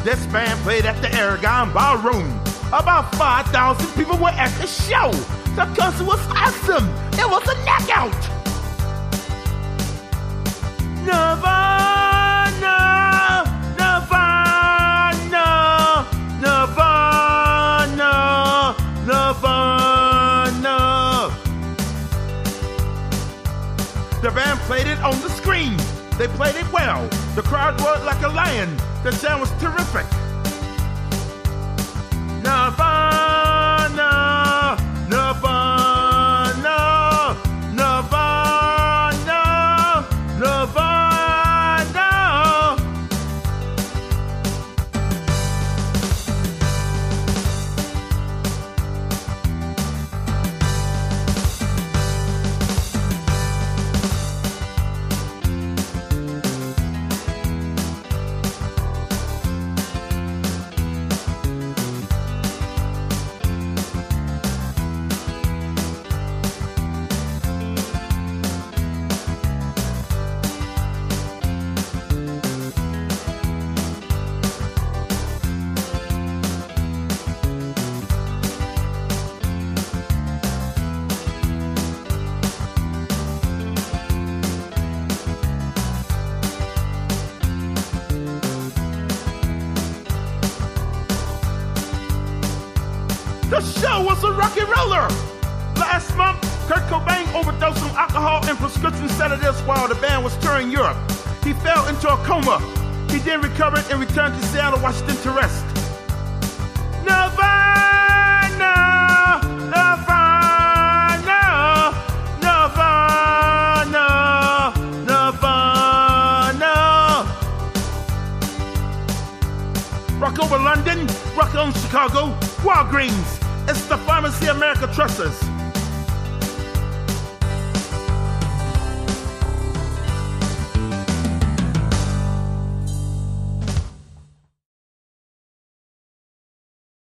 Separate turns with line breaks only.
This band played at the Aragon Ballroom. About 5,000 people were at the show. The concert was awesome. It was a knockout. Nirvana, Nirvana, Nirvana, Nirvana. The band played it on the screen. They played it well. The crowd roared like a lion. The sound was terrific. Nirvana, Nirvana, Nirvana, Nirvana. The show was a rocky roller. Last month, Kurt Cobain overdosed on alcohol and prescription sedatives while the band was touring Europe. He fell into a coma. He then recovered and returned to Seattle, Washington to rest. Nirvana, Nirvana, Nirvana, Nirvana. Rock over London, rock on Chicago, Walgreens. It's the Pharmacy America Trusts us.